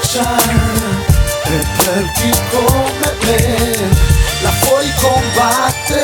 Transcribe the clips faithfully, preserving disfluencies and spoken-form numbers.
traccia è per chi come me la fuori combatte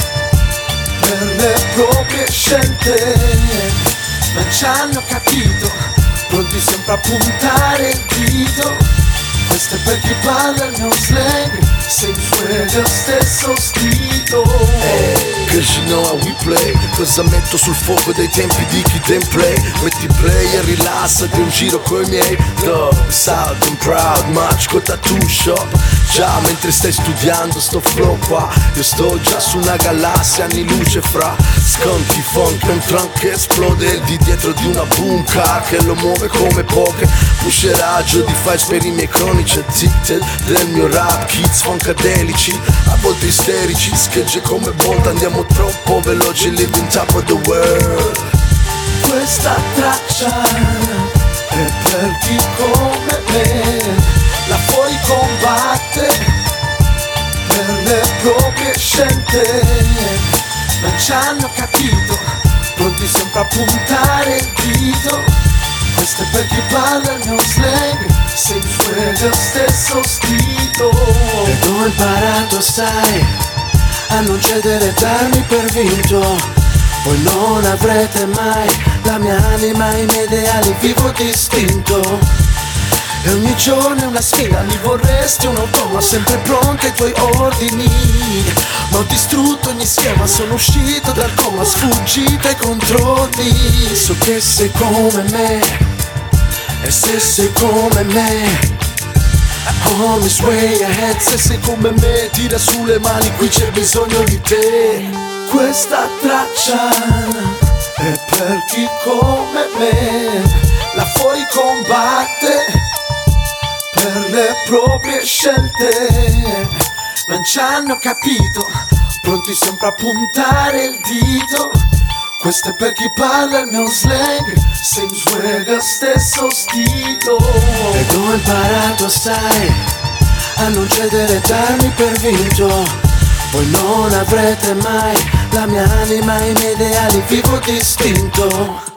per le proprie scelte. Non ci hanno capito, pronti sempre a puntare il dito. Questo è per chi parla il mio slang, se influenza stesso stito. Hey, cause you know how we play. Cosa metto sul fuoco dei tempi di chi tem play. Metti play e rilassati un giro coi miei dog, south and proud, match con tattoo shop. Già mentre stai studiando sto flow qua, io sto già su una galassia anni luce fra sconti, funk e un trunk che esplode. Il di dietro di una boom car che lo muove come poche. Pusheraggio di fai per i miei cronici addicted del mio rap, kids funkadelici, a volte isterici, schegge come Bolt, andiamo troppo veloci, live in top of the world. Questa traccia è per chi come me la fuori combatte per le proprie scelte. Non ci hanno capito, pronti sempre a puntare il dito. Questo è per chi parla il mio slang, se influenza stesso stito. Ed ho imparato, sai, a non cedere e darmi per vinto. Voi non avrete mai la mia anima e i miei ideali, vivo distinto. E ogni giorno è una sfida, li vorresti un automa sempre pronto ai tuoi ordini. Ma ho distrutto ogni schema, sono uscito dal coma, sfuggito ai controlli. So che sei come me, e se sei come me, homie sway ahead. Se sei come me, tira su le mani, qui c'è bisogno di te. Questa traccia è per chi come me la fuori combatte per le proprie scelte. Non ci hanno capito, pronti sempre a puntare il dito. Questo è per chi parla il mio slang, same swagger, stesso stito. Ed ho imparato, sai, a non cedere e darmi per vinto. Voi non avrete mai la mia anima e i miei ideali, vivo distinto.